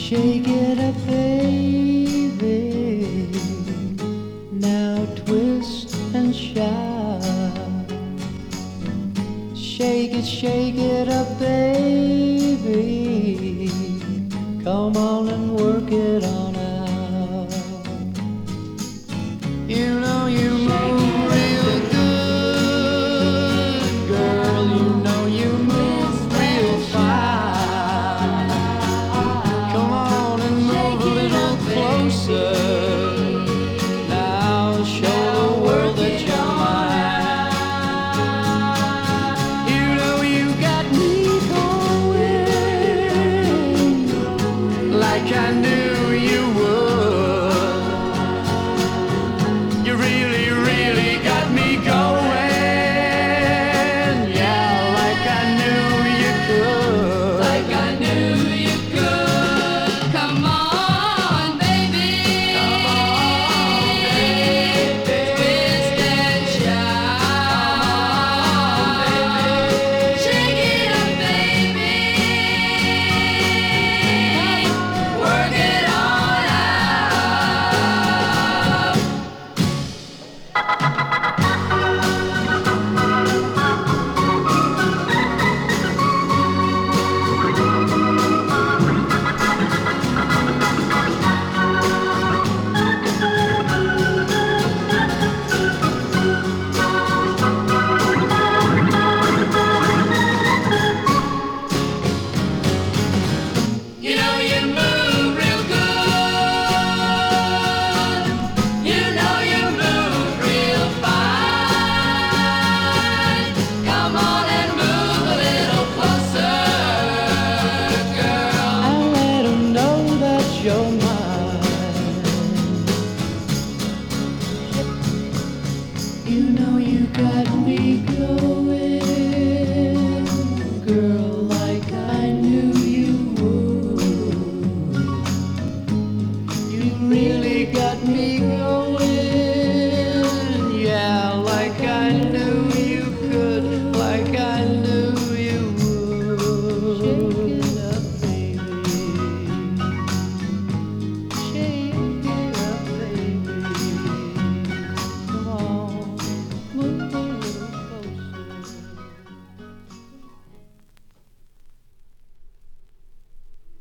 Shake it up, baby. Now twist and shout. Shake it up, baby. Come on and work it on out. You know you move real good, girl. You know you move real fine. Come on and move a little closer. Now show the world that you're mine. You know you got me going like I knew you would. You really, really got me going. Yeah, like I knew you could. Like I knew you could. Come on, baby. Come on, baby. Twist and shout. Shake it up, baby. Work it on out. You know you move real good. You know you move real fine. Come on and move a little closer, girl. I'll let 'em know that you're mine. You know you got me going, girl, like I knew you would. You really